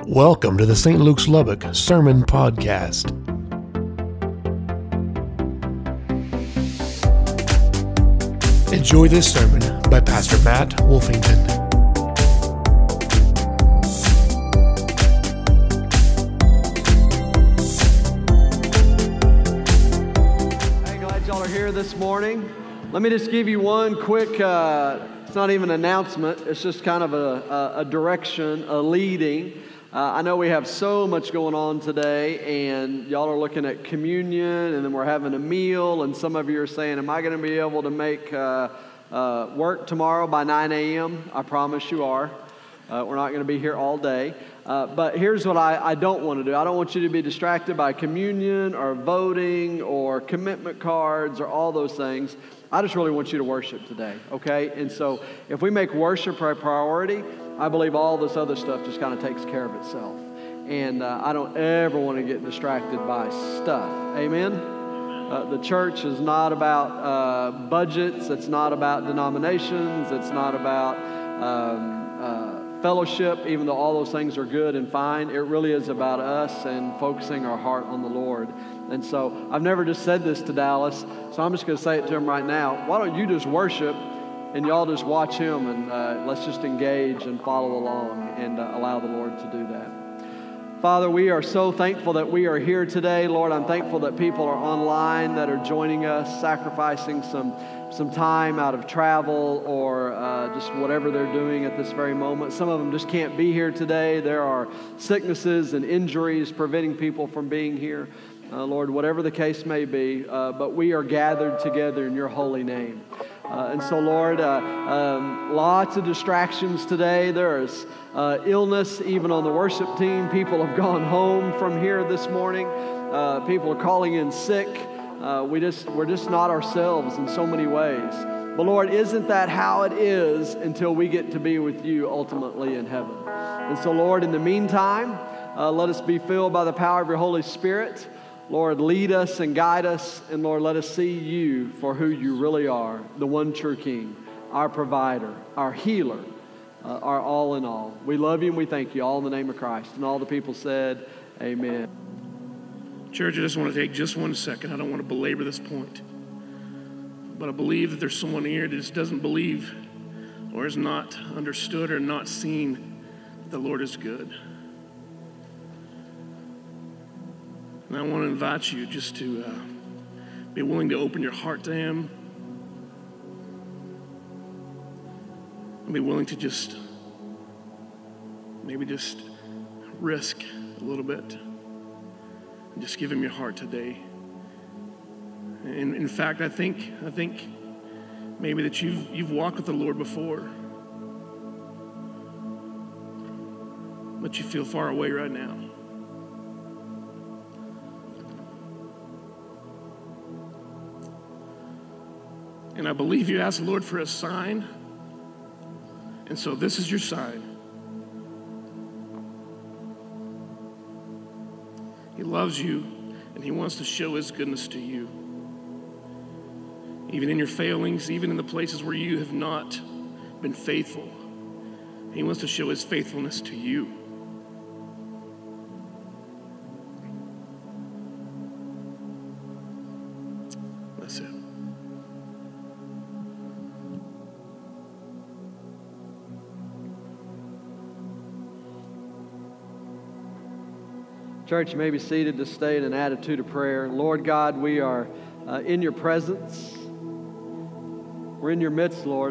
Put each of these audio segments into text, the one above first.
Welcome to the St. Luke's Lubbock Sermon Podcast. Enjoy this sermon by Pastor Matt Wolfington. Hey, glad y'all are here this morning. Let me just give you one quick, it's not even an announcement, it's just kind of a direction, a leading. I know we have so much going on today, and y'all are looking at communion, and then we're having a meal, and some of you are saying, am I going to be able to make work tomorrow by 9 a.m.? I promise you are. We're not going to be here all day. But here's what I don't want to do. I don't want you to be distracted by communion or voting or commitment cards or all those things. I just really want you to worship today, okay? And so if we make worship our priority, I believe all this other stuff just kind of takes care of itself. And I don't ever want to get distracted by stuff. Amen? The church is not about budgets. It's not about denominations. It's not about fellowship, even though all those things are good and fine. It really is about us and focusing our heart on the Lord. And so I've never just said this to Dallas, so I'm just going to say it to him right now. Why don't you just worship and y'all just watch him, and let's just engage and follow along and allow the Lord to do that. Father, we are so thankful that we are here today. Lord, I'm thankful that people are online that are joining us, sacrificing some time out of travel or just whatever they're doing at this very moment. Some of them just can't be here today. There are sicknesses and injuries preventing people from being here. Lord, whatever the case may be, but we are gathered together in your holy name. And so, Lord, lots of distractions today. There is illness even on the worship team. People have gone home from here this morning. People are calling in sick. We're just not ourselves in so many ways. But Lord, isn't that how it is until we get to be with you ultimately in heaven? And so, Lord, in the meantime, let us be filled by the power of your Holy Spirit. Lord, lead us and guide us, and Lord, let us see you for who you really are, the one true King, our provider, our healer, our all in all. We love you and we thank you, all in the name of Christ. And all the people said, amen. Church, I just want to take just 1 second. I don't want to belabor this point. But I believe that there's someone here that just doesn't believe or has not understood or not seen that the Lord is good. And I want to invite you just to be willing to open your heart to Him. And be willing to just risk a little bit. And just give Him your heart today. And in fact, I think maybe that you've walked with the Lord before. But you feel far away right now. And I believe you asked the Lord for a sign. And so this is your sign. He loves you, and He wants to show His goodness to you. Even in your failings, even in the places where you have not been faithful. He wants to show His faithfulness to you. That's it. Church, you may be seated to stay in an attitude of prayer. Lord God, we are in your presence. We're in your midst, Lord.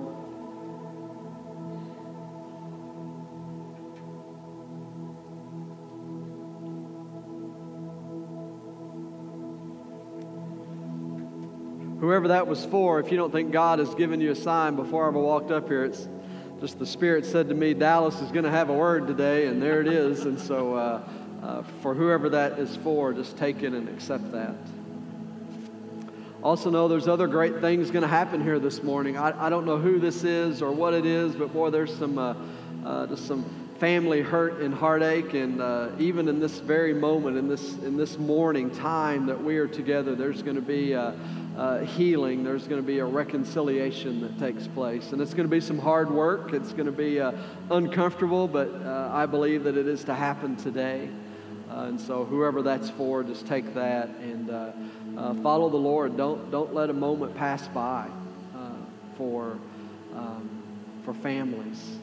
Whoever that was for, if you don't think God has given you a sign before I ever walked up here, it's just the Spirit said to me, Dallas is going to have a word today, and there it is. And so for whoever that is for, just take it and accept that. Also know there's other great things going to happen here this morning. I don't know who this is or what it is, but boy, there's just some family hurt and heartache, and even in this very moment, in this morning time that we are together, there's going to be healing. There's going to be a reconciliation that takes place. And it's going to be some hard work. It's going to be uncomfortable, but I believe that it is to happen today. And so whoever that's for, just take that and follow the Lord. Don't let a moment pass by for families.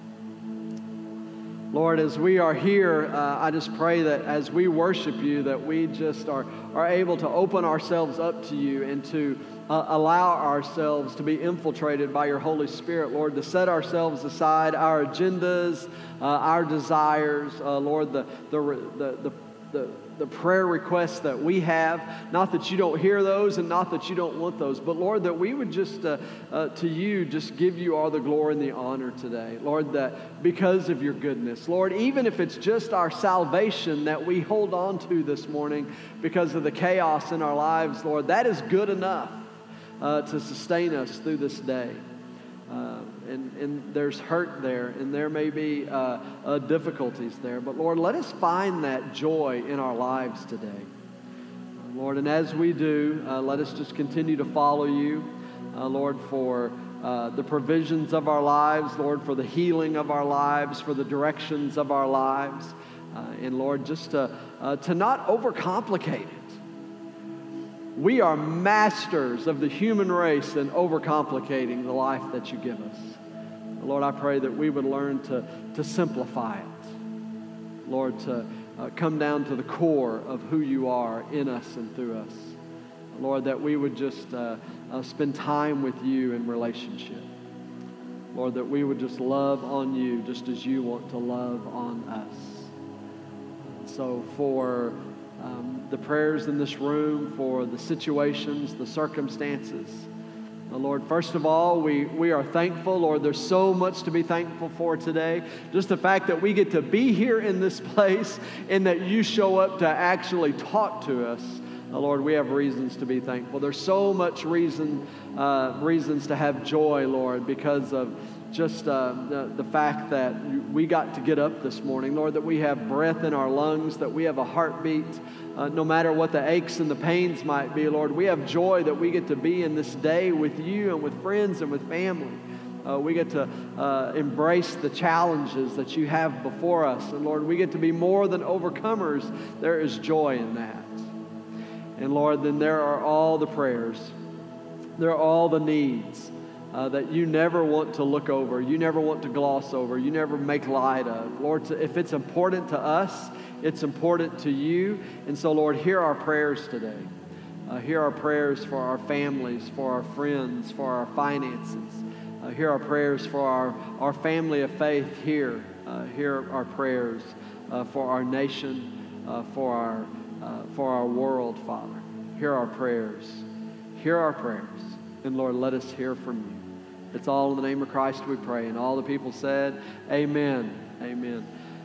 Lord, as we are here, I just pray that as we worship you, that we just are able to open ourselves up to you and to allow ourselves to be infiltrated by your Holy Spirit, Lord, to set ourselves aside, our agendas, our desires, Lord, the prayer requests that we have. Not that you don't hear those and not that you don't want those, but Lord, that we would just, to you, just give you all the glory and the honor today. Lord, that because of your goodness, Lord, even if it's just our salvation that we hold on to this morning because of the chaos in our lives, Lord, that is good enough to sustain us through this day. And there's hurt there, and there may be difficulties there. But Lord, let us find that joy in our lives today. Lord, and as we do, let us just continue to follow you, Lord, for the provisions of our lives, Lord, for the healing of our lives, for the directions of our lives. And Lord, just to not overcomplicate it. We are masters of the human race in overcomplicating the life that you give us. Lord, I pray that we would learn to simplify it. Lord, to come down to the core of who you are in us and through us. Lord, that we would just spend time with you in relationship. Lord, that we would just love on you just as you want to love on us. So for the prayers in this room, for the situations, the circumstances. Lord, first of all, we are thankful. Lord, there's so much to be thankful for today. Just the fact that we get to be here in this place and that you show up to actually talk to us. Lord, we have reasons to be thankful. There's so much reasons to have joy, Lord, because of just the fact that we got to get up this morning, Lord, that we have breath in our lungs, that we have a heartbeat, no matter what the aches and the pains might be, Lord. We have joy that we get to be in this day with you and with friends and with family. We get to embrace the challenges that you have before us. And Lord, we get to be more than overcomers. There is joy in that. And Lord, then there are all the prayers. There are all the needs that you never want to look over. You never want to gloss over. You never make light of. Lord, if it's important to us, it's important to you. And so, Lord, hear our prayers today. Hear our prayers for our families, for our friends, for our finances. Hear our prayers for our family of faith here. Hear our prayers for our nation, for our world, Father. Hear our prayers. Hear our prayers. And Lord, let us hear from you. It's all in the name of Christ we pray. And all the people said, amen. Amen.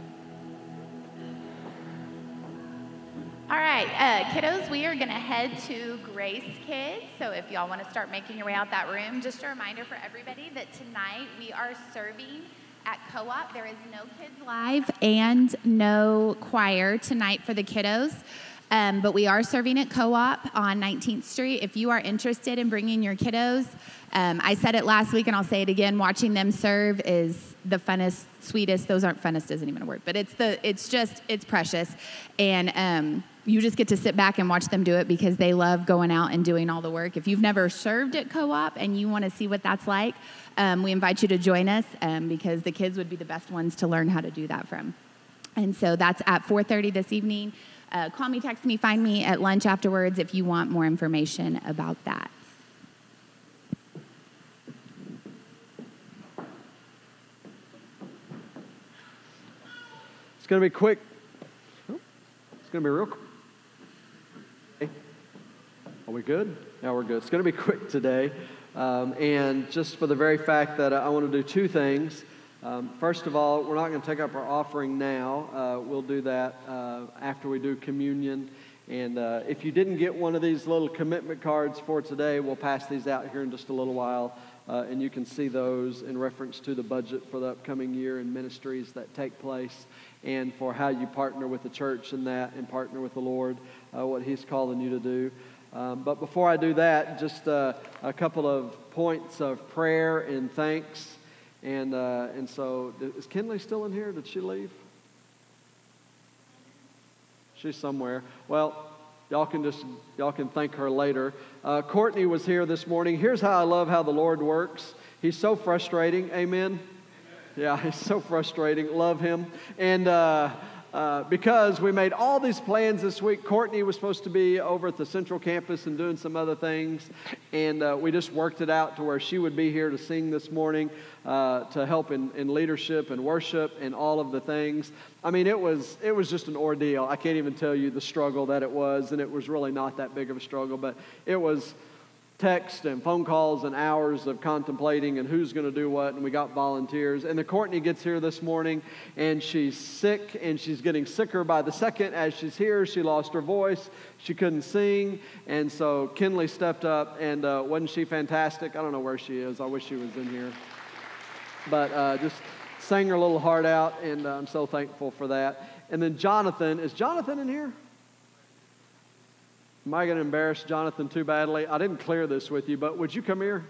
All right, kiddos, we are going to head to Grace Kids. So if y'all want to start making your way out that room, just a reminder for everybody that tonight we are serving at Co-op. There is no Kids Live and no choir tonight for the kiddos. But we are serving at Co-op on 19th Street. If you are interested in bringing your kiddos, I said it last week and I'll say it again, watching them serve is the funnest, sweetest, those aren't funnest isn't even a word, but it's precious. And you just get to sit back and watch them do it because they love going out and doing all the work. If you've never served at Co-op and you want to see what that's like, we invite you to join us because the kids would be the best ones to learn how to do that from. And so that's at 4:30 this evening. Call me, text me, find me at lunch afterwards if you want more information about that. It's going to be quick. It's going to be real quick. Are we good? Yeah, we're good. It's going to be quick today. And just for the very fact that I want to do two things. First of all, we're not going to take up our offering now. We'll do that after we do communion. And if you didn't get one of these little commitment cards for today, we'll pass these out here in just a little while. And you can see those in reference to the budget for the upcoming year and ministries that take place and for how you partner with the church in that and partner with the Lord, what He's calling you to do. But before I do that, just a couple of points of prayer and thanks. And so, is Kinley still in here? Did she leave? She's somewhere. Well, y'all can thank her later. Courtney was here this morning. Here's how I love how the Lord works. He's so frustrating. Amen. Yeah, he's so frustrating. Love him. And because we made all these plans this week, Courtney was supposed to be over at the Central Campus and doing some other things. And we just worked it out to where she would be here to sing this morning, to help in leadership and worship and all of the things. I mean, it was just an ordeal. I can't even tell you the struggle that it was, and it was really not that big of a struggle, but it was text and phone calls and hours of contemplating and who's going to do what, and we got volunteers. And then Courtney gets here this morning, and she's sick, and she's getting sicker by the second as she's here. She lost her voice. She couldn't sing, and so Kinley stepped up, and wasn't she fantastic? I don't know where she is. I wish she was in here. But just sang her little heart out, and I'm so thankful for that. And then Jonathan, is Jonathan in here? Am I going to embarrass Jonathan too badly? I didn't clear this with you, but would you come here?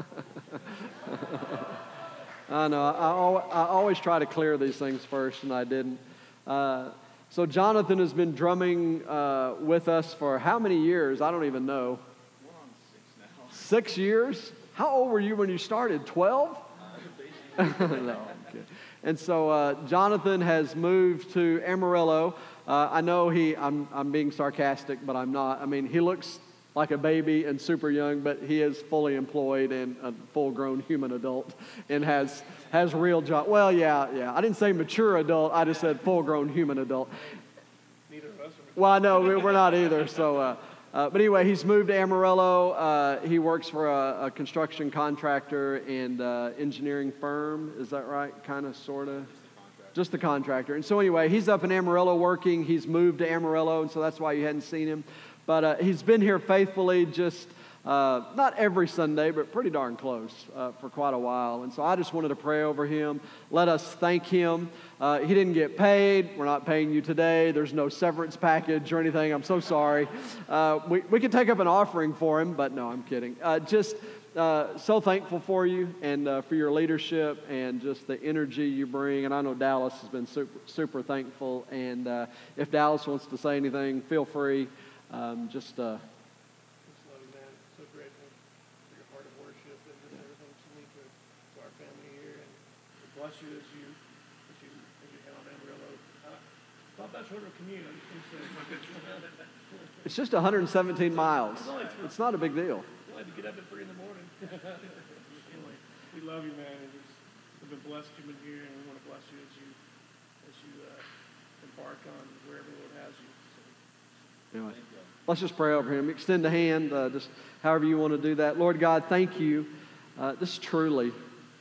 I know. I always try to clear these things first, and I didn't. So Jonathan has been drumming with us for how many years? I don't even know. We're on 6 now. 6 years? How old were you when you started? 12? No, I'm kidding. And so Jonathan has moved to Amarillo. I know I'm being sarcastic, but I'm not. I mean, he looks like a baby and super young, but he is fully employed and a full-grown human adult and has real job. Well, yeah. I didn't say mature adult. I just said full-grown human adult. Neither of us are. Well, I know we're not either. So, but anyway, he's moved to Amarillo. He works for a construction contractor and engineering firm. Is that right? Kind of, sort of. Just the contractor. And so anyway, he's up in Amarillo working. He's moved to Amarillo, and so that's why you hadn't seen him. But he's been here faithfully just not every Sunday, but pretty darn close for quite a while. And so I just wanted to pray over him. Let us thank him. He didn't get paid. We're not paying you today. There's no severance package or anything. I'm so sorry. We could take up an offering for him, but no, I'm kidding. So thankful for you and for your leadership and just the energy you bring. And I know Dallas has been super, super thankful. And if Dallas wants to say anything, feel free. Just love you, man. So grateful for your heart of worship and just everything that you lead to our family here. And we bless you as you head on Amarillo. Not that short of a commute. I'm just going to say. It's just 117 miles. It's not a big deal. You had to get up at 3 in the morning. Anyway, we love you, man. And we've been blessed you've been here, and we want to bless you as you embark on wherever the Lord has you. So. Anyway, let's just pray over him. Extend a hand, just however you want to do that. Lord God, thank you. Just truly,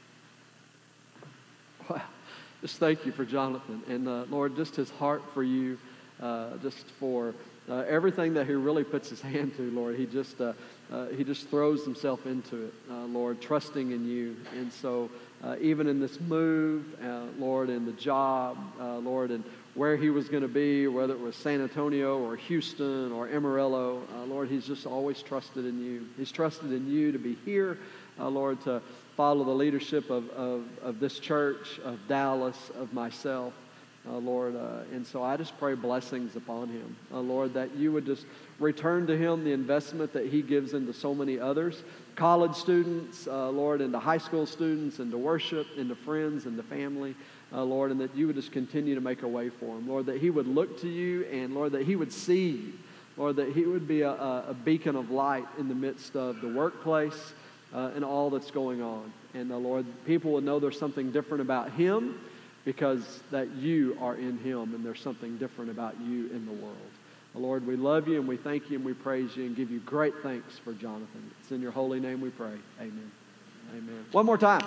wow, just thank you for Jonathan. And Lord, just his heart for you, just for everything that he really puts his hand to, Lord. He just throws himself into it, Lord, trusting in you. And so even in this move, Lord, in the job, Lord, and where he was going to be, whether it was San Antonio or Houston or Amarillo, Lord, he's just always trusted in you. He's trusted in you to be here, Lord, to follow the leadership of this church, of Dallas, of myself. Lord, and so I just pray blessings upon him, Lord, that you would just return to him the investment that he gives into so many others, college students, Lord, into high school students, into worship, into friends, into family, Lord, and that you would just continue to make a way for him, Lord, that he would look to you, and Lord, that he would see you, Lord, that he would be a beacon of light in the midst of the workplace and all that's going on, and Lord, people would know there's something different about him, because that you are in him and there's something different about you in the world. Lord, we love you and we thank you and we praise you and give you great thanks for Jonathan. It's in your holy name we pray. Amen. Amen. One more time.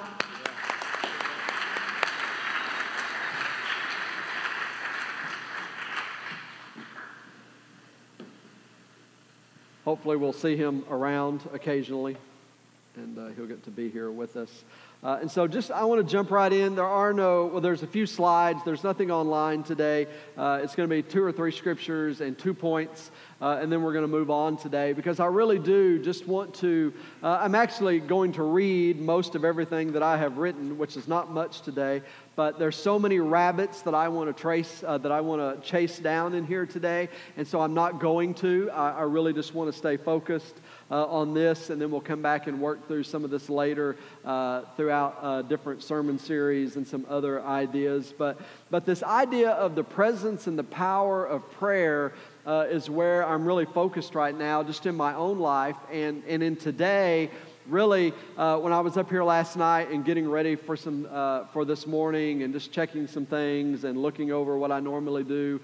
Hopefully we'll see him around occasionally and he'll get to be here with us. And so I want to jump right in. There's a few slides. There's nothing online today. It's going to be 2 or 3 scriptures and 2 points, and then we're going to move on today because I really do just want to, I'm actually going to read most of everything that I have written, which is not much today, but there's so many rabbits that I want to chase down in here today, and so I'm not going to. I really just want to stay focused on this, and then we'll come back and work through some of this later throughout different sermon series and some other ideas. But this idea of the presence and the power of prayer is where I'm really focused right now, just in my own life and in today. Really, when I was up here last night and getting ready for this morning and just checking some things and looking over what I normally do,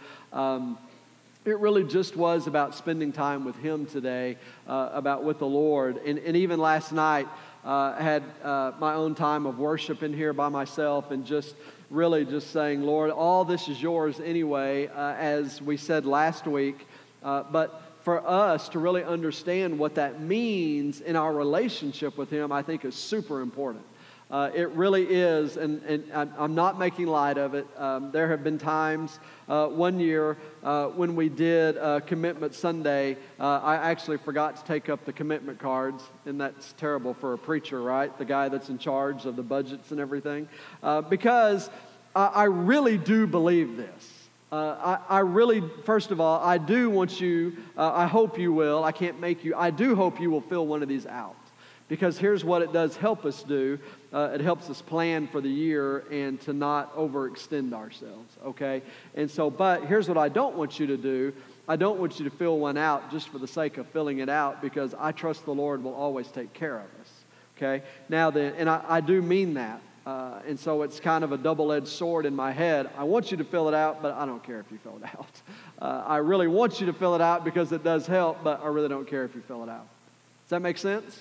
it really just was about spending time with Him today, with the Lord. And even last night, I had my own time of worship in here by myself and just saying, Lord, all this is yours anyway, as we said last week. But for us to really understand what that means in our relationship with Him, I think is super important. It really is, and I'm not making light of it. There have been times, one year when we did Commitment Sunday, I actually forgot to take up the commitment cards, and that's terrible for a preacher, right? The guy that's in charge of the budgets and everything. Because I really do believe this. I really, first of all, I do want you, I hope you will, I can't make you, I do hope you will fill one of these out. Because here's what it does help us do. It helps us plan for the year and to not overextend ourselves, okay? And so, but here's what I don't want you to do. I don't want you to fill one out just for the sake of filling it out, because I trust the Lord will always take care of us, okay? Now then, and I do mean that. And so it's kind of a double-edged sword in my head. I want you to fill it out, but I don't care if you fill it out. I really want you to fill it out because it does help, but I really don't care if you fill it out. Does that make sense?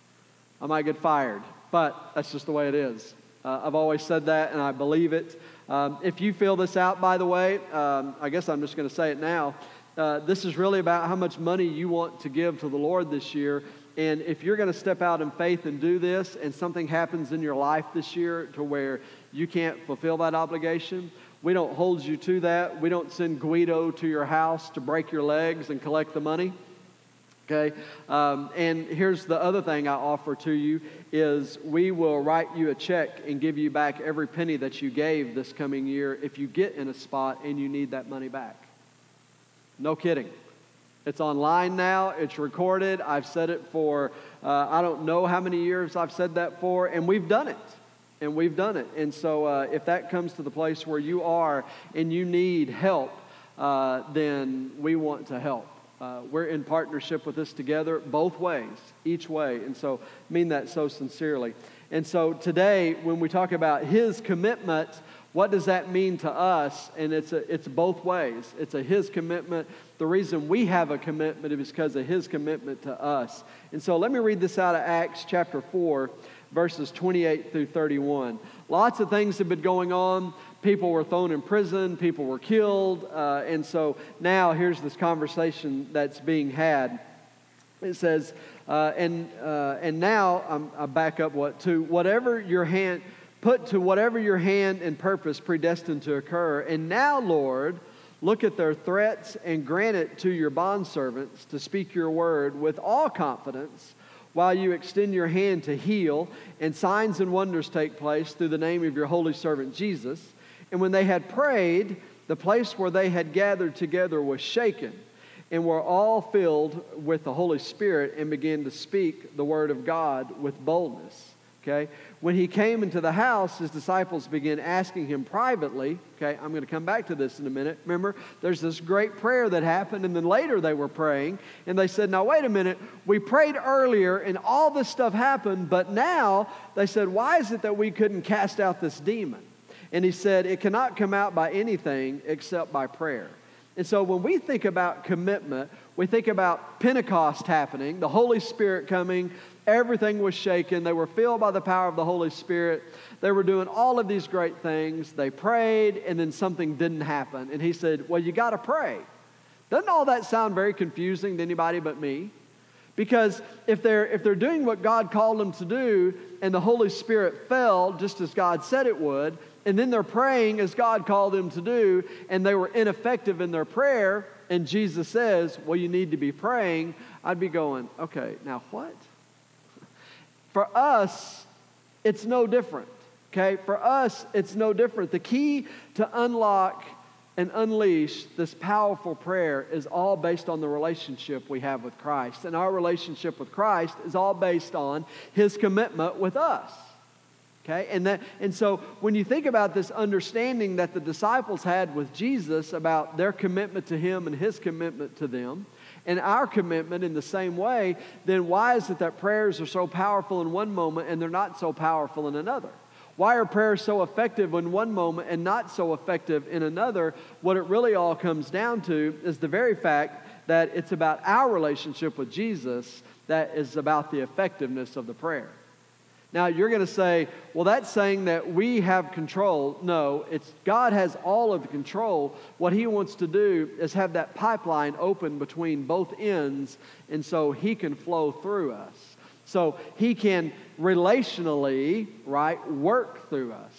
I might get fired, but that's just the way it is. I've always said that, and I believe it. If you fill this out, by the way, I guess I'm just going to say it now. This is really about how much money you want to give to the Lord this year. And if you're going to step out in faith and do this, and something happens in your life this year to where you can't fulfill that obligation, we don't hold you to that. We don't send Guido to your house to break your legs and collect the money. Okay, and here's the other thing I offer to you is we will write you a check and give you back every penny that you gave this coming year if you get in a spot and you need that money back. No kidding. It's online now. It's recorded. I've said it for, I don't know how many years I've said that for, and we've done it. And so if that comes to the place where you are and you need help, then we want to help. We're in partnership with this together, both ways, each way. And so mean that so sincerely. And so today, when we talk about His commitment, what does that mean to us? And it's both ways. It's His commitment. The reason we have a commitment is because of His commitment to us. And so let me read this out of Acts chapter 4, verses 28 through 31. Lots of things have been going on. People were thrown in prison. People were killed. And so now here's this conversation that's being had. It says, and now, I back up to whatever your hand, put to whatever your hand and purpose predestined to occur. And now, Lord, look at their threats and grant it to your bondservants to speak your word with all confidence, while you extend your hand to heal, and signs and wonders take place through the name of your holy servant Jesus. And when they had prayed, the place where they had gathered together was shaken, and were all filled with the Holy Spirit and began to speak the word of God with boldness. Okay? When he came into the house, his disciples began asking him privately. Okay, I'm going to come back to this in a minute. Remember, there's this great prayer that happened, and then later they were praying, and they said, now wait a minute, we prayed earlier, and all this stuff happened, but now, they said, why is it that we couldn't cast out this demon? And he said, it cannot come out by anything except by prayer. And so when we think about commitment, we think about Pentecost happening, the Holy Spirit coming, everything was shaken. They were filled by the power of the Holy Spirit. They were doing all of these great things. They prayed, and then something didn't happen. And he said, well, you got to pray. Doesn't all that sound very confusing to anybody but me? Because if they're doing what God called them to do and the Holy Spirit fell just as God said it would, and then they're praying as God called them to do, and they were ineffective in their prayer, and Jesus says, well, you need to be praying, I'd be going, okay, now what? For us, it's no different, okay? For us, it's no different. The key to unlock and unleash this powerful prayer is all based on the relationship we have with Christ. And our relationship with Christ is all based on His commitment with us. Okay? And so when you think about this understanding that the disciples had with Jesus about their commitment to Him and His commitment to them, and our commitment in the same way, then why is it that prayers are so powerful in one moment and they're not so powerful in another? Why are prayers so effective in one moment and not so effective in another? What it really all comes down to is the very fact that it's about our relationship with Jesus that is about the effectiveness of the prayer. Now, you're going to say, well, that's saying that we have control. No, it's God has all of the control. What He wants to do is have that pipeline open between both ends, and so He can flow through us. So He can relationally, right, work through us.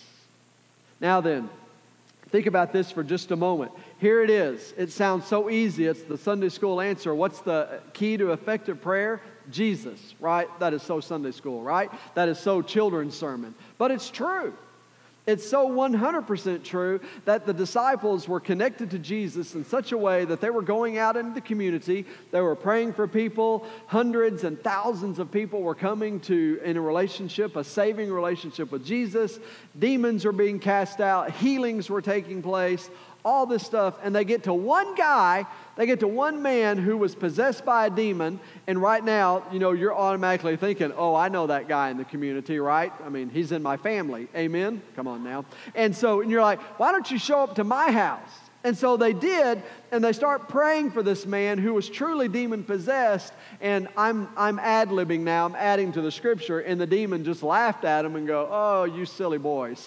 Now then, think about this for just a moment. Here it is. It sounds so easy. It's the Sunday school answer. What's the key to effective prayer? Jesus, right? That is so Sunday school, right? That is so children's sermon. But it's true. It's so 100% true that the disciples were connected to Jesus in such a way that they were going out into the community, they were praying for people, hundreds and thousands of people were coming to in a relationship, a saving relationship with Jesus, demons were being cast out, healings were taking place, all this stuff, and they get to one guy, they get to one man who was possessed by a demon, and right now, you know, you're automatically thinking, oh, I know that guy in the community, right? I mean, he's in my family, amen? Come on now. And you're like, why don't you show up to my house? And so they did, and they start praying for this man who was truly demon-possessed, and I'm ad-libbing now, I'm adding to the scripture, and the demon just laughed at him and go, oh, you silly boys.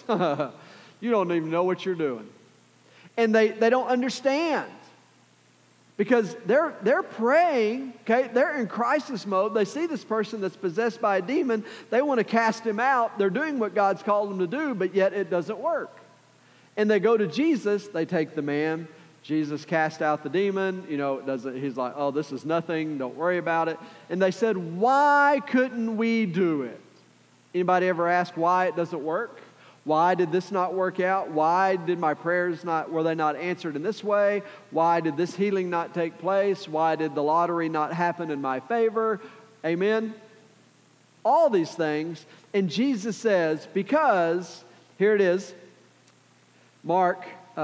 You don't even know what you're doing. And they don't understand because they're praying, okay? They're in crisis mode. They see this person that's possessed by a demon. They want to cast him out. They're doing what God's called them to do, but yet it doesn't work. And they go to Jesus. They take the man. Jesus cast out the demon. You know, he's like, oh, this is nothing. Don't worry about it. And they said, why couldn't we do it? Anybody ever ask why it doesn't work? Why did this not work out? Why did my prayers were they not answered in this way? Why did this healing not take place? Why did the lottery not happen in my favor? Amen? All these things. And Jesus says, because, here it is, Mark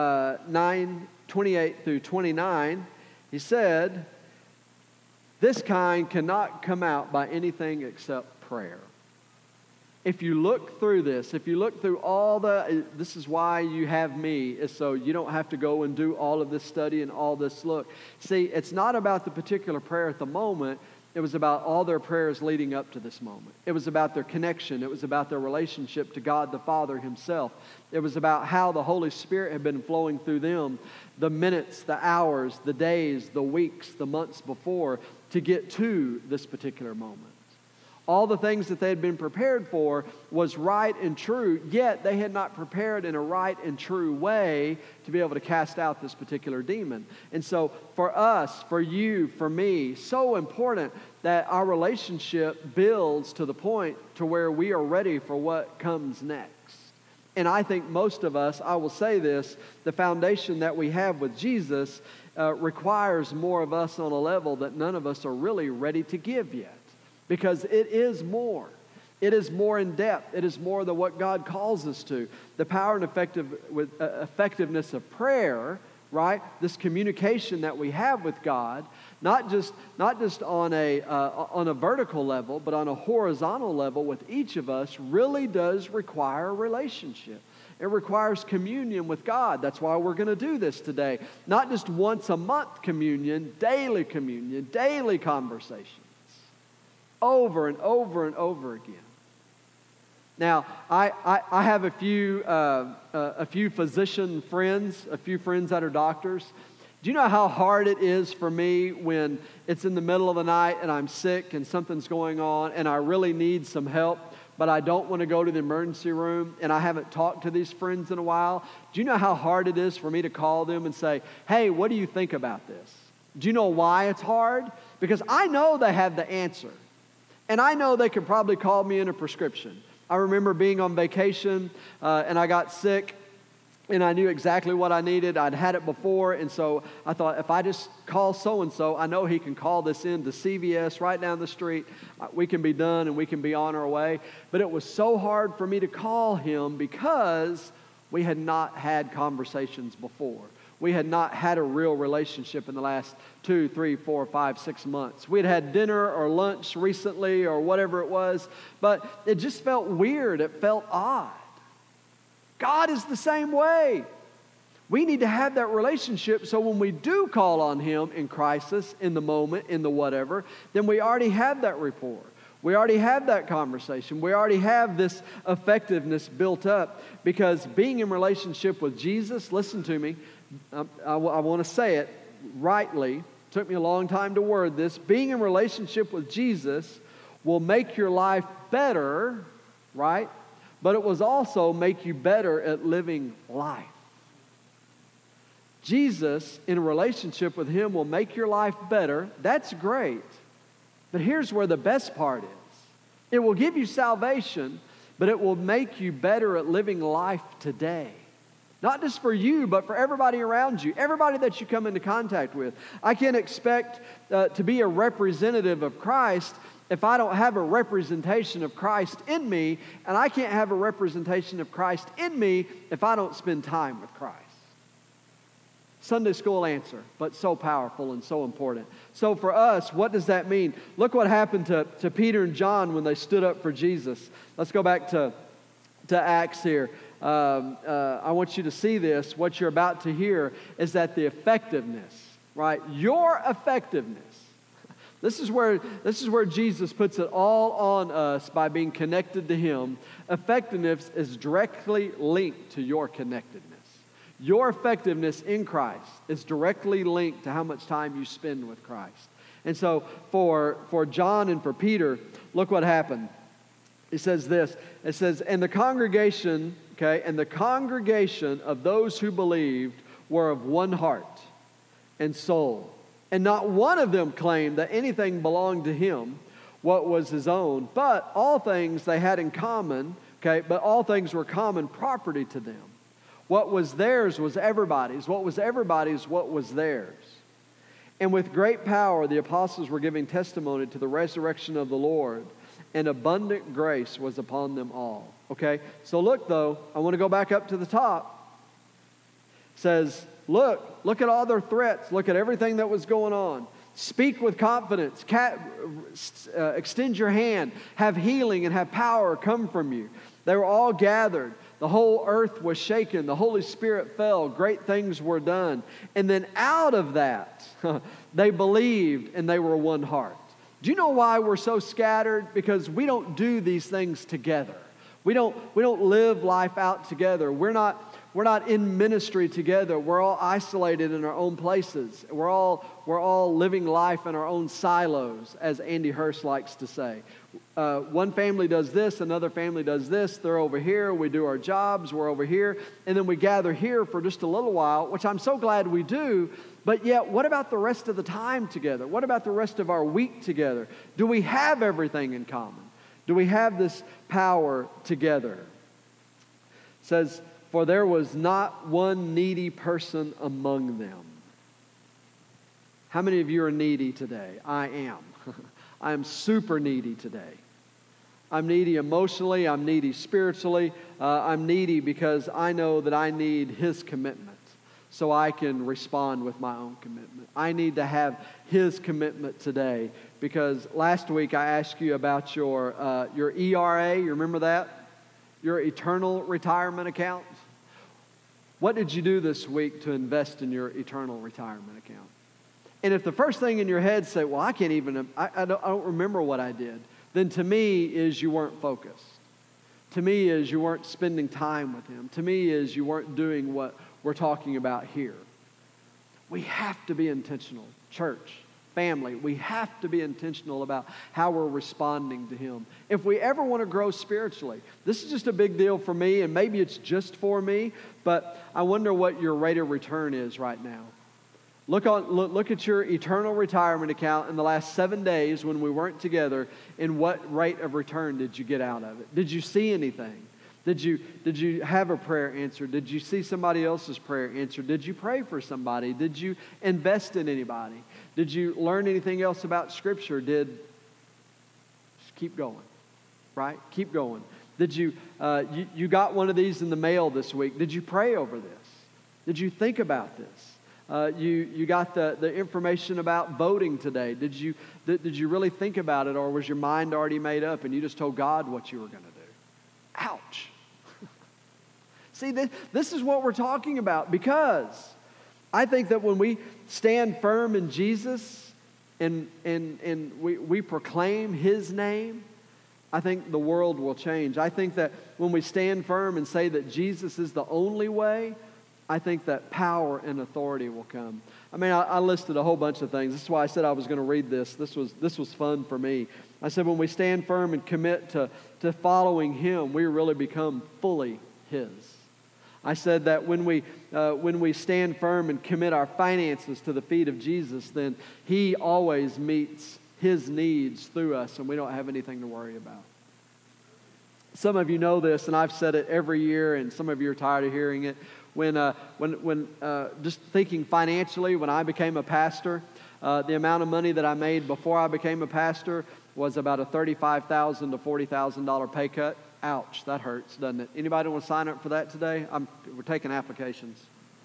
9:28 through 29, He said, this kind cannot come out by anything except prayer. If you look through this, if you look through this is why you have me, is so you don't have to go and do all of this study and all this look. See, it's not about the particular prayer at the moment. It was about all their prayers leading up to this moment. It was about their connection. It was about their relationship to God the Father Himself. It was about how the Holy Spirit had been flowing through them, the minutes, the hours, the days, the weeks, the months before to get to this particular moment. All the things that they had been prepared for was right and true, yet they had not prepared in a right and true way to be able to cast out this particular demon. And so for us, for you, for me, so important that our relationship builds to the point to where we are ready for what comes next. And I think most of us, I will say this, the foundation that we have with Jesus requires more of us on a level that none of us are really ready to give yet. Because it is more. It is more in depth. It is more than what God calls us to. The power and effectiveness of prayer, right? This communication that we have with God, not just on a vertical level, but on a horizontal level with each of us, really does require a relationship. It requires communion with God. That's why we're going to do this today. Not just once a month communion, daily conversations. Over and over and over again. Now, I have a few physician friends, a few friends that are doctors, Do you know how hard it is for me when it's in the middle of the night and I'm sick and something's going on and I really need some help, but I don't want to go to the emergency room and I haven't talked to these friends in a while? Do you know how hard it is for me to call them and say, hey, what do you think about this? Do you know why it's hard? Because I know they have the answer. And I know they could probably call me in a prescription. I remember being on vacation and I got sick. And I knew exactly what I needed. I'd had it before, and so I thought, if I just call so-and-so, I know he can call this in to CVS right down the street. We can be done, and we can be on our way. But it was so hard for me to call him because we had not had conversations before. We had not had a real relationship in the last 2, 3, 4, 5, 6 months. We had had dinner or lunch recently or whatever it was, but it just felt weird. It felt odd. God is the same way. We need to have that relationship so when we do call on Him in crisis, in the moment, in the whatever, then we already have that rapport. We already have that conversation. We already have this effectiveness built up because being in relationship with Jesus, listen to me, I want to say it rightly. It took me a long time to word this. Being in relationship with Jesus will make your life better, right? But it will also make you better at living life. Jesus, in a relationship with Him, will make your life better. That's great. But here's where the best part is. It will give you salvation, but it will make you better at living life today. Not just for you, but for everybody around you, everybody that you come into contact with. I can't expect to be a representative of Christ if I don't have a representation of Christ in me, and I can't have a representation of Christ in me if I don't spend time with Christ. Sunday school answer, but so powerful and so important. So for us, what does that mean? Look what happened to Peter and John when they stood up for Jesus. Let's go back to Acts here. I want you to see this. What you're about to hear is that the effectiveness, right? Your effectiveness. This is where Jesus puts it all on us by being connected to Him. Effectiveness is directly linked to your connectedness. Your effectiveness in Christ is directly linked to how much time you spend with Christ. And so for John and for Peter, look what happened. It says this. It says, and the congregation of those who believed were of one heart and soul. And not one of them claimed that anything belonged to him, what was his own, but all things they had in common, but all things were common property to them. What was theirs was everybody's. What was everybody's, what was theirs. And with great power the apostles were giving testimony to the resurrection of the Lord, and abundant grace was upon them all. Okay, so look though, I want to go back up to the top. It says, look at all their threats. Look at everything that was going on. Speak with confidence. Extend your hand. Have healing and have power come from you. They were all gathered. The whole earth was shaken. The Holy Spirit fell. Great things were done. And then out of that, they believed and they were one heart. Do you know why we're so scattered? Because we don't do these things together. We don't live life out together. We're not in ministry together. We're all isolated in our own places. We're all living life in our own silos, as Andy Hurst likes to say. One family does this, another family does this. They're over here. We do our jobs. We're over here. And then we gather here for just a little while, which I'm so glad we do. But yet, what about the rest of the time together? What about the rest of our week together? Do we have everything in common? Do we have this power together? It says, for there was not one needy person among them. How many of you are needy today? I am. I am super needy today. I'm needy emotionally. I'm needy spiritually. I'm needy because I know that I need His commitment so I can respond with my own commitment. I need to have His commitment today because last week I asked you about your ERA. You remember that? Your eternal retirement account. What did you do this week to invest in your eternal retirement account? And if the first thing in your head say, well, I don't remember what I did, then to me is you weren't focused. To me is you weren't spending time with Him. To me is you weren't doing what we're talking about here. We have to be intentional. Church, family, we have to be intentional about how we're responding to Him. If we ever want to grow spiritually, this is just a big deal for me, and maybe it's just for me, but I wonder what your rate of return is right now. Look at your eternal retirement account in the last 7 days when we weren't together, and what rate of return did you get out of it? Did you see anything? Did you have a prayer answered? Did you see somebody else's prayer answered? Did you pray for somebody? Did you invest in anybody? Did you learn anything else about Scripture? Just keep going, right? Keep going. Did you got one of these in the mail this week? Did you pray over this? Did you think about this? You got the information about voting today. Did you really think about it, or was your mind already made up and you just told God what you were going to do? Ouch. See, this is what we're talking about, because I think that when we stand firm in Jesus and we proclaim His name, I think the world will change. I think that when we stand firm and say that Jesus is the only way, I think that power and authority will come. I mean, I listed a whole bunch of things. This is why I said I was going to read this. This was fun for me. I said when we stand firm and commit to following Him, we really become fully His. I said that when we stand firm and commit our finances to the feet of Jesus, then He always meets His needs through us, and we don't have anything to worry about. Some of you know this, and I've said it every year, and some of you are tired of hearing it. When just thinking financially, when I became a pastor, the amount of money that I made before I became a pastor was about a $35,000 to $40,000 pay cut. Ouch, that hurts, doesn't it? Anybody want to sign up for that today? We're taking applications.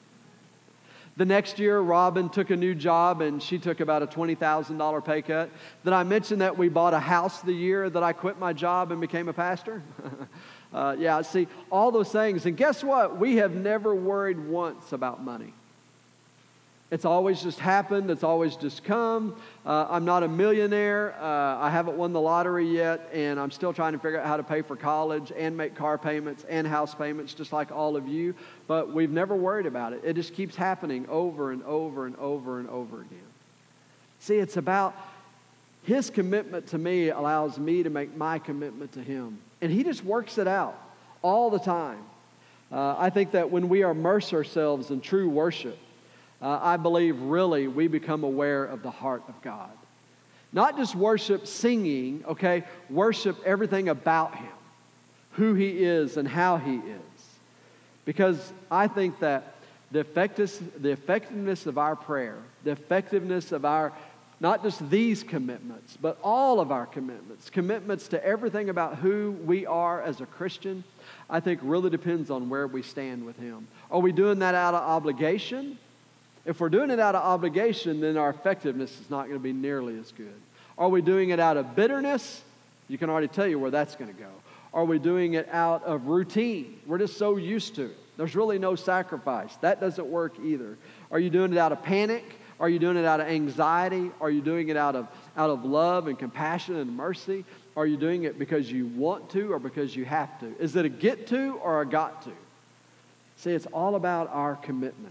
The next year, Robin took a new job, and she took about a $20,000 pay cut. Did I mention that we bought a house the year that I quit my job and became a pastor? Yeah, see, all those things. And guess what? We have never worried once about money. It's always just happened. It's always just come. I'm not a millionaire. I haven't won the lottery yet, and I'm still trying to figure out how to pay for college and make car payments and house payments just like all of you. But we've never worried about it. It just keeps happening over and over and over and over again. See, it's about His commitment to me allows me to make my commitment to Him. And He just works it out all the time. I think that when we immerse ourselves in true worship, I believe really we become aware of the heart of God. Not just worship singing, okay? Worship everything about Him, who He is and how He is. Because I think that the effectiveness of our prayer, the effectiveness of our, not just these commitments, but all of our commitments to everything about who we are as a Christian, I think really depends on where we stand with Him. Are we doing that out of obligation? If we're doing it out of obligation, then our effectiveness is not going to be nearly as good. Are we doing it out of bitterness? You can already tell you where that's going to go. Are we doing it out of routine? We're just so used to it. There's really no sacrifice. That doesn't work either. Are you doing it out of panic? Are you doing it out of anxiety? Are you doing it out of love and compassion and mercy? Are you doing it because you want to or because you have to? Is it a get to or a got to? See, it's all about our commitment.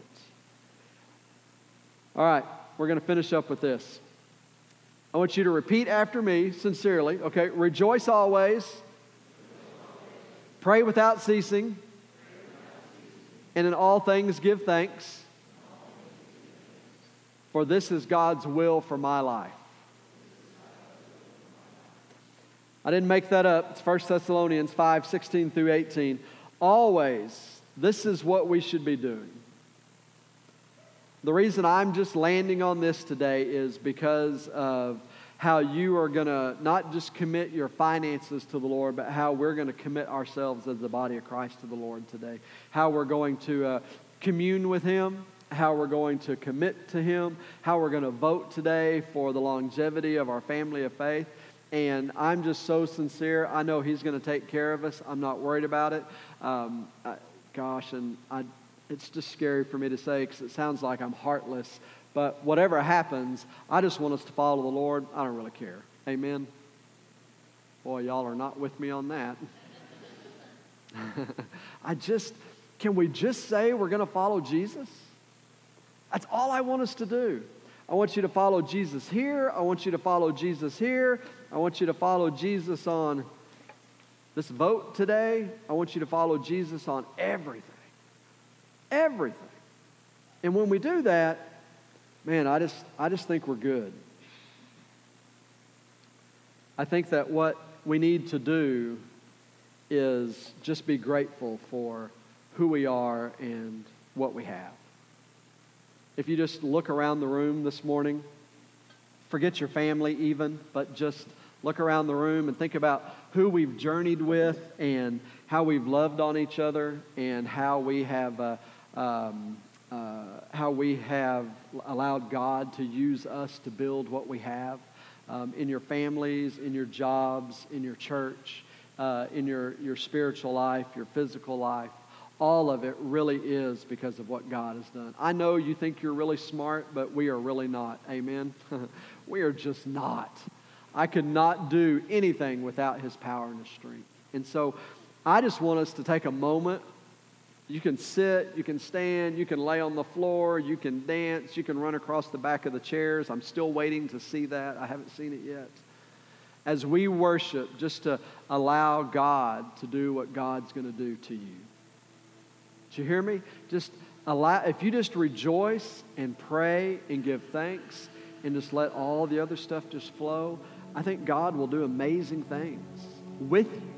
All right, we're going to finish up with this. I want you to repeat after me sincerely, okay? Rejoice always. Pray without ceasing. And in all things give thanks. For this is God's will for my life. I didn't make that up. It's 1 Thessalonians 5:16 through 18. Always, this is what we should be doing. The reason I'm just landing on this today is because of how you are going to not just commit your finances to the Lord, but how we're going to commit ourselves as the body of Christ to the Lord today. How we're going to commune with Him, how we're going to commit to Him, how we're going to vote today for the longevity of our family of faith. And I'm just so sincere. I know He's going to take care of us. I'm not worried about it. It's just scary for me to say because it sounds like I'm heartless. But whatever happens, I just want us to follow the Lord. I don't really care. Amen? Boy, y'all are not with me on that. Can we just say we're going to follow Jesus? That's all I want us to do. I want you to follow Jesus here. I want you to follow Jesus here. I want you to follow Jesus on this vote today. I want you to follow Jesus on everything. Everything. And when we do that, man, I just think we're good. I think that what we need to do is just be grateful for who we are and what we have. If you just look around the room this morning, forget your family even, but just look around the room and think about who we've journeyed with and how we've loved on each other and how we have allowed God to use us to build what we have in your families, in your jobs, in your church, in your spiritual life, your physical life. All of it really is because of what God has done. I know you think you're really smart, but we are really not. Amen? We are just not. I could not do anything without His power and His strength. And so I just want us to take a moment. You can sit, you can stand, you can lay on the floor, you can dance, you can run across the back of the chairs. I'm still waiting to see that. I haven't seen it yet. As we worship, just to allow God to do what God's going to do to you. Did you hear me? Just allow, if you just rejoice and pray and give thanks and just let all the other stuff just flow, I think God will do amazing things with you.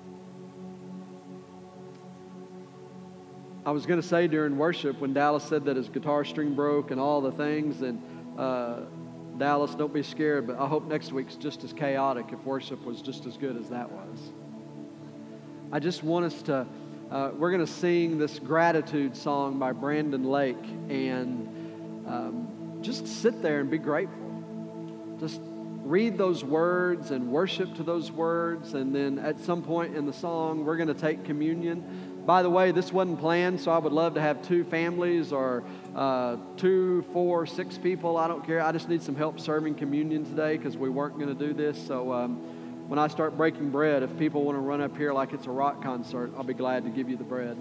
I was going to say during worship when Dallas said that his guitar string broke and all the things, and Dallas, don't be scared, but I hope next week's just as chaotic if worship was just as good as that was. I just want us to, we're going to sing this gratitude song by Brandon Lake, and just sit there and be grateful. Just read those words and worship to those words, and then at some point in the song, we're going to take communion. By the way, this wasn't planned, so I would love to have 2 families or 2, 4, 6 people. I don't care. I just need some help serving communion today because we weren't going to do this. So when I start breaking bread, if people want to run up here like it's a rock concert, I'll be glad to give you the bread.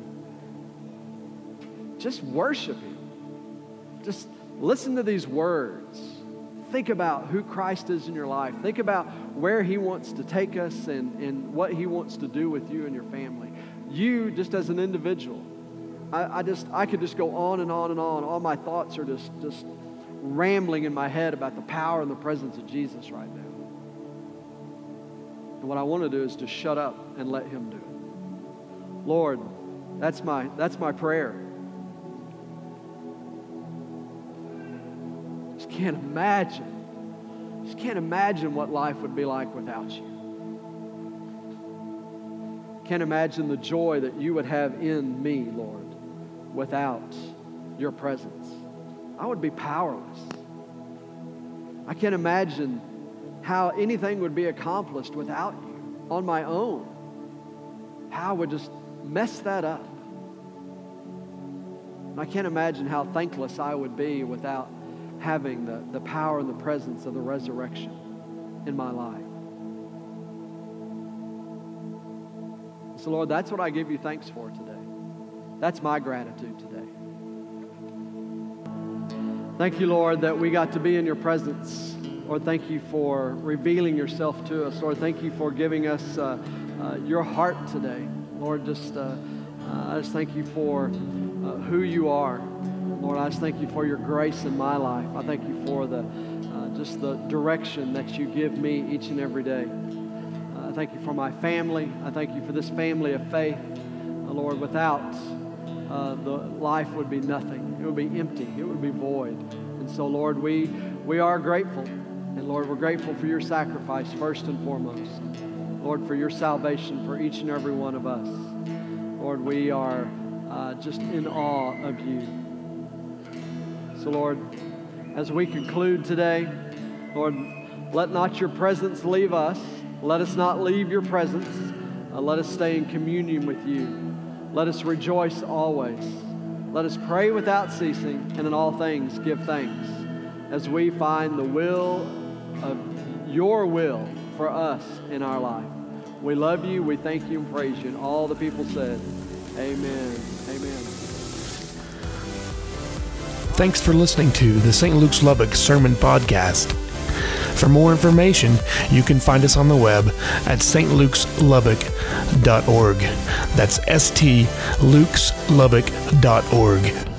Just worship Him. Just listen to these words. Think about who Christ is in your life. Think about where He wants to take us and what He wants to do with you and your family. You, just as an individual, I could just go on and on and on. All my thoughts are just rambling in my head about the power and the presence of Jesus right now. And what I want to do is just shut up and let Him do it. Lord, that's my prayer. Just can't imagine what life would be like without you. Can't imagine the joy that you would have in me, Lord, without your presence. I would be powerless. I can't imagine how anything would be accomplished without you on my own. How I would just mess that up. I can't imagine how thankless I would be without having the power and the presence of the resurrection in my life. So, Lord, that's what I give you thanks for today. That's my gratitude today. Thank you, Lord, that we got to be in your presence. Lord, thank you for revealing yourself to us. Lord, thank you for giving us your heart today. Lord, I just thank you for who you are. Lord, I just thank you for your grace in my life. I thank you for just the direction that you give me each and every day. I thank you for my family. I thank you for this family of faith. Lord, without the life would be nothing. It would be empty. It would be void. And so, Lord, we are grateful. And Lord, we're grateful for your sacrifice first and foremost. Lord, for your salvation for each and every one of us. Lord, we are just in awe of you. So, Lord, as we conclude today, Lord, let not your presence leave us. Let us not leave your presence. Let us stay in communion with you. Let us rejoice always. Let us pray without ceasing, and in all things give thanks, as we find the will of your will for us in our life. We love you, we thank you, and praise you. And all the people said, amen, amen. Thanks for listening to the St. Luke's Lubbock Sermon Podcast. For more information, you can find us on the web at stlukes.lubbock.org. That's stlukes.lubbock.org.